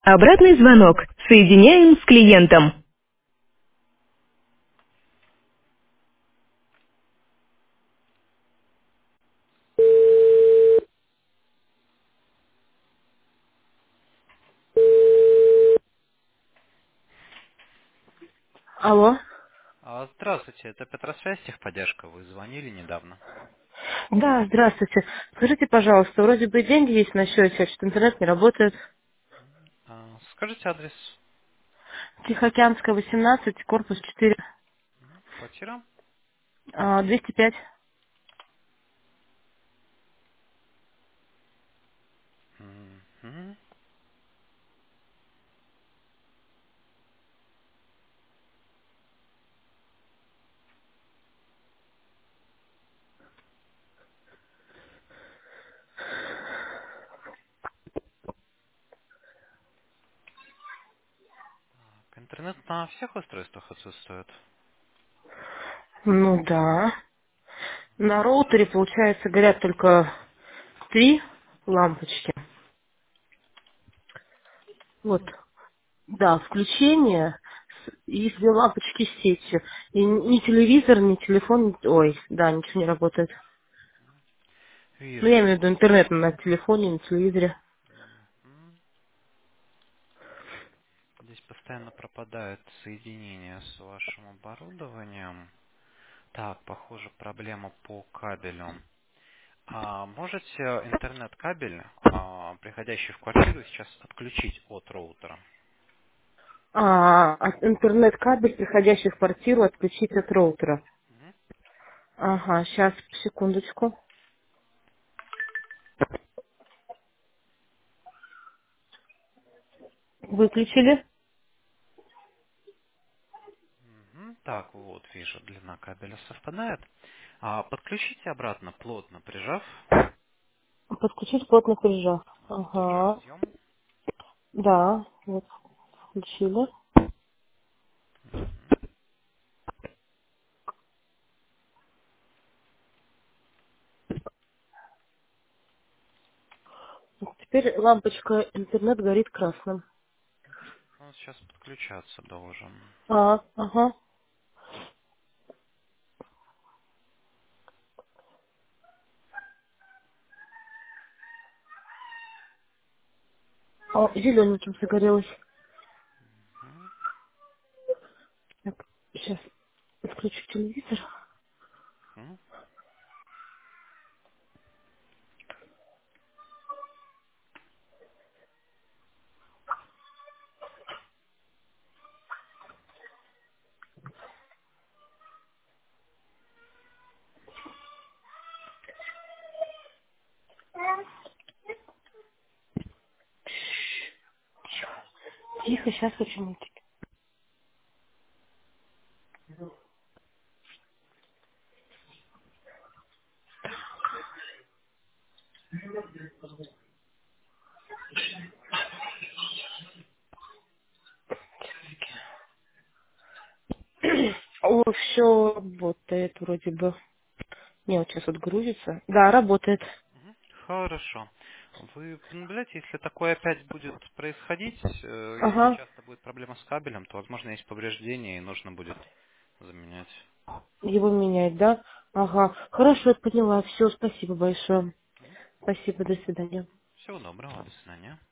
Обратный звонок. Соединяем с клиентом. Алло. Здравствуйте, это Петросвязь, техподдержка. Вы звонили недавно. Да, здравствуйте. Скажите, пожалуйста, вроде бы деньги есть на счете, а что интернет не работает. Скажите адрес. Тихоокеанская, 18, корпус 4, Квартира. 205. Мгм. Интернет на всех устройствах отсутствует. Ну да. На роутере, получается, горят только 3 лампочки. Вот. Да, включение и 2 лампочки с сетью. И ни телевизор, ни телефон, ой, да, ничего не работает. Ну, я Вижу. имею в виду интернет на телефоне, на телевизоре. Здесь постоянно пропадает соединение с вашим оборудованием. Так, похоже, проблема по кабелю. Можете интернет-кабель, приходящий в квартиру, сейчас отключить от роутера? Интернет-кабель, приходящий в квартиру, отключить от роутера. Мгм. Ага, сейчас, секундочку. Выключили. Так, вот, вижу, длина кабеля совпадает. Подключите обратно, плотно прижав Подключить плотно прижав. тот же Ага. разъем. Да, вот, включили. Теперь лампочка интернет горит красным. Он сейчас подключаться должен. Ага. О, зелененьким загорелось. Так, сейчас включу телевизор. М? Тихо, сейчас включу мультик. О, все работает вроде бы. Не, вот сейчас вот грузится. Да, работает. Хорошо. Вы наблюдайте, если такое опять будет происходить, если Ага, часто будет проблема с кабелем, то, возможно, есть повреждение и нужно будет заменять. его менять, да? Ага. Хорошо, я поняла. Все, спасибо большое. Спасибо, до свидания. Всего доброго, до свидания.